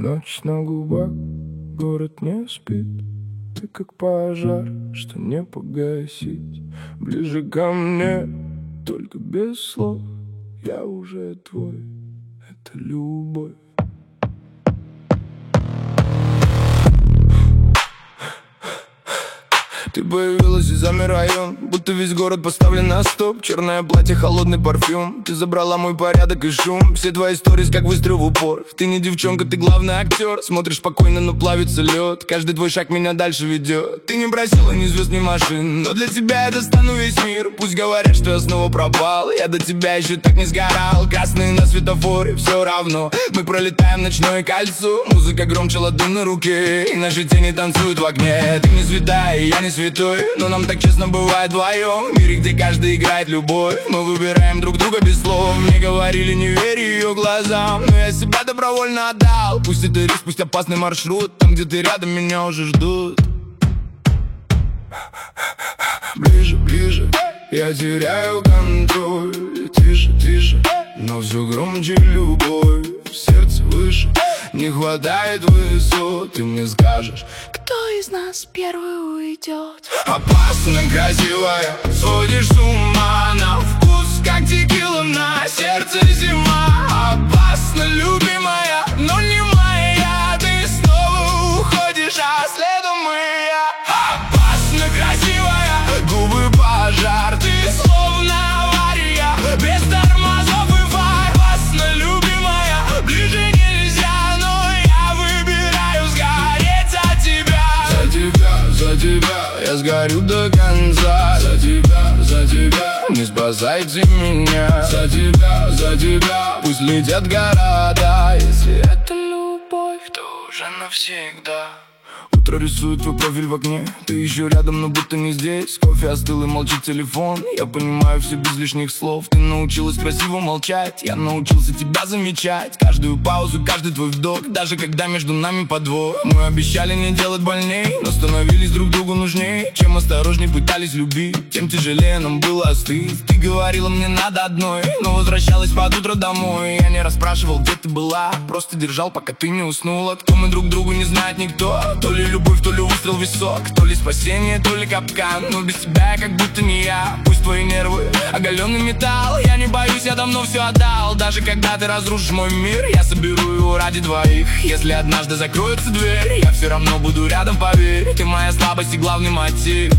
Ночь на губах, город не спит. Ты как пожар, что не погасить. Ближе ко мне, только без слов. Я уже твой, это любовь. Ты появилась и замер район, будто весь город поставлен на стоп. Черное платье, холодный парфюм. Ты забрала мой порядок и шум. Все твои сторис как выстрел в упор. Ты не девчонка, ты главный актер. Смотришь спокойно, но плавится лед. Каждый твой шаг меня дальше ведет. Ты не просила ни звезд, ни машин, но для тебя я достану весь мир. Пусть говорят, что я снова пропал, я до тебя еще так не сгорал. Красные на светофоре, все равно мы пролетаем ночное кольцо. Музыка громче ладонь на руке, и наши тени танцуют в огне. Ты не святая, и я не святой, но нам так честно бывает вдвоем. В мире, где каждый играет любовь, мы выбираем друг друга без слов. Мне говорили, не верь ее глазам, но я себя добровольно отдал. Пусть это риск, пусть опасный маршрут, там, где ты рядом, меня уже ждут. Ближе, ближе, я теряю контроль. Тише, тише, но все громче любовь. В сердце выше, не хватает высот. Ты мне скажешь, кто из нас первый уйдет? опасно красивая, сводишь с ума. На вкус, как текила, на сердце зима. Опасно, любимая, но не моя. Ты снова уходишь, а следом и я. Опасно красивая, губы пожар. Ты словно авария, без тормозов и фар. Опасно, любимая, ближе нельзя, но я выбираю сгореть за тебя. За тебя я сгорю до конца. За тебя не спасайте меня. За тебя пусть летят города. Если это любовь, то уже навсегда. Утро рисует твой профиль в окне. Ты еще рядом, но будто не здесь. Кофе остыл и молчит телефон. Я понимаю все без лишних слов. Ты научилась красиво молчать, я научился тебя замечать. Каждую паузу, каждый твой вдох, даже когда между нами подвох. Мы обещали не делать больней, но становились друг другу нужней. Чем осторожней пытались любить, тем тяжелее нам было остыть. Ты говорила, мне надо одной, но возвращалась под утро домой. Я не расспрашивал, где ты была, просто держал, пока ты не уснула. Кто мы друг другу, не знает никто. То ли любовь, то ли выстрел в висок, то ли спасение, то ли капкан. Но без тебя я как будто не я. Пусть твои нервы оголенный металл, я не боюсь, я давно все отдал. Даже когда ты разрушишь мой мир, я соберу его ради двоих. Если однажды закроется дверь, я все равно буду рядом, поверь. Ты моя слабость и главный мотив,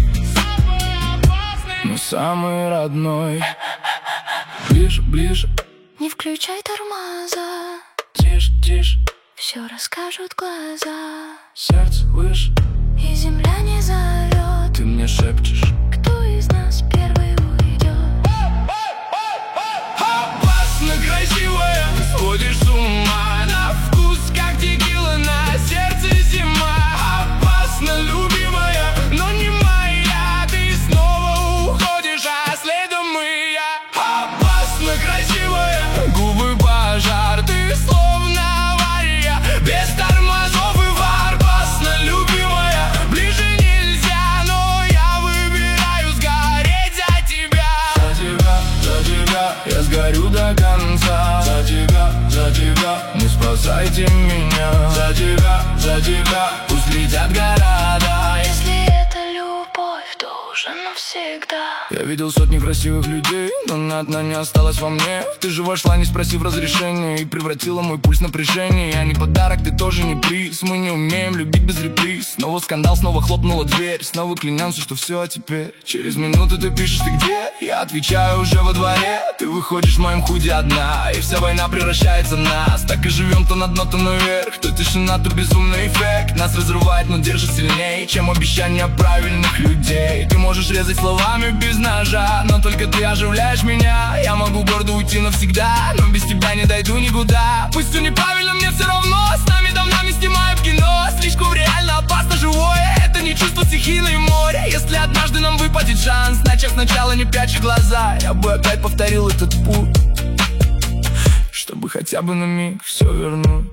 но самый родной. Ближе, ближе, Не включай тормоза, тише, тише, все расскажут глаза. сердце выше, И земля не зовет. ты мне шепчешь, Кто из нас первый уйдет? опасно красивая, сводишь с ума. На вкус, как текила, на сердце зима. Опасно, любимая, но не моя. Ты снова уходишь, а следом и я. Опасно красивая, губы пожар. Ты словно авария, без тормозов и фар. Опасно, любимая, ближе нельзя, но я выбираю сгореть за тебя. За тебя я сгорю до конца. За тебя не спасайте меня. За тебя пусть летят города. Если это любовь, то уже навсегда. Я видел сотни красивых людей, но ни одна не осталась во мне. Ты же вошла, не спросив разрешения, и превратила мой пульс в напряжение. Я не подарок, ты тоже не приз. Мы не умеем любить без реприз. Снова скандал, снова хлопнула дверь. Снова клянемся, что все, а теперь через минуту ты пишешь, ты где? Я отвечаю, уже во дворе. Ты выходишь в моем худи одна, и вся война превращается в нас. Так и живем то на дно, то наверх. То тишина, то безумный эффект. Нас разрывает, но держит сильнее, чем обещания правильных людей. Ты можешь резать словами без ножа, но только ты оживляешь меня. Я могу гордо уйти навсегда, но без тебя не дойду никуда. Пусть все неправильно, мне все равно. С нами давно снимаем кино. Слишком реально опасно живое. Это не чувство стихийное море. Если однажды нам выпадет шанс, начав сначала, не прячь глаза, я бы опять повторил этот путь, чтобы хотя бы на миг все вернуть.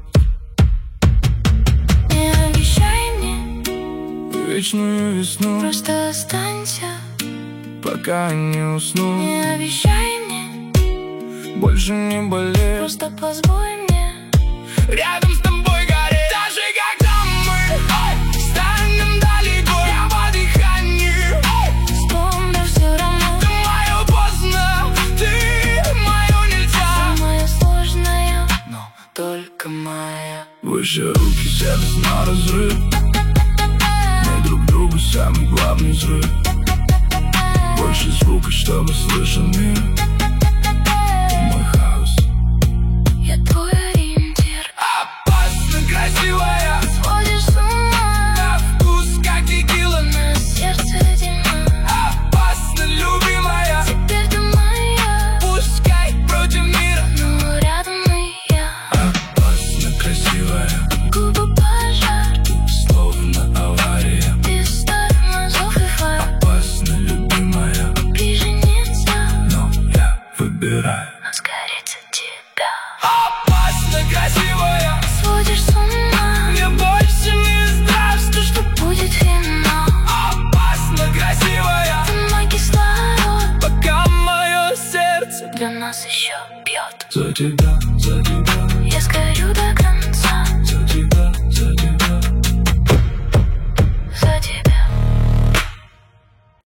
Не обещай мне Вечную весну, просто останься. пока не усну. Не обещай мне Больше не болеть, просто позволь мне рядом с тобой гореть. только моя. Выше руки, сердце на разрыв. Мы друг другу самый главный взрыв. Больше звука, чтобы слышал мир. Мой хаос. Я твой ориентир. Опасно красивая, Сводишь с ума. на вкус как текила. На сердце зима. Опасно любимая, Теперь ты моя. пускай против мира. Но рядом и я. Опасно красивая, Губы пожар. словно авария. Без тормозов и фар. Опасно любимая, Прижениться, но я выбираю. но сгореть от тебя. Опасно красивая, Сводишь с ума. мне больше не здравствуй, Что будет финал? опасно красивая, Ты мой кислород. пока мое сердце Для нас еще бьет. за тебя, за тебя. Я сгорю до края.